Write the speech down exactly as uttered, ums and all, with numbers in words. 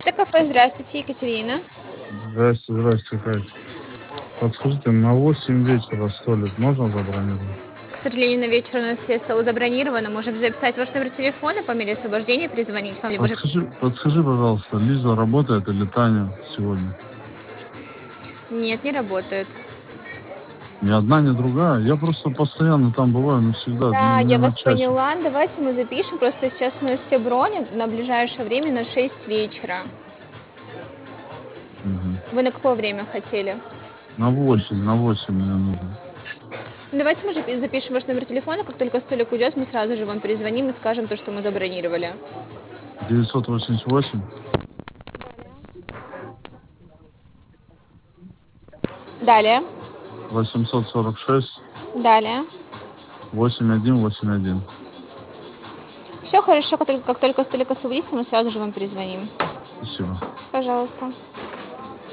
Кафе, здравствуйте, Екатерина. Здрасте, здрасте, Кать. Подскажите, на восемь вечера столик можно забронировать? К сожалению, на вечер у нас все столы забронированы. Можем записать ваш номер телефона, по мере освобождения перезвонить вам, либо же... Подскажи, подскажи, пожалуйста, Лиза работает или Таня сегодня? Нет, не работает. Ни одна, ни другая. Я просто постоянно там бываю, но всегда, ну, Да, мне я на вас часик. поняла. Давайте мы запишем. Просто сейчас у нас все брони на ближайшее время на шесть вечера. Мгм. Вы на какое время хотели? На восемь, на восемь мне нужно. Давайте мы же запишем ваш номер телефона. Как только столик уйдет, мы сразу же вам перезвоним и скажем то, что мы забронировали. девятьсот восемьдесят восемь, Далее. восемьсот сорок шесть, Далее. восемьдесят один восемьдесят один. Все хорошо. Как только, как только столик освободится, мы сразу же вам перезвоним. Спасибо. Пожалуйста.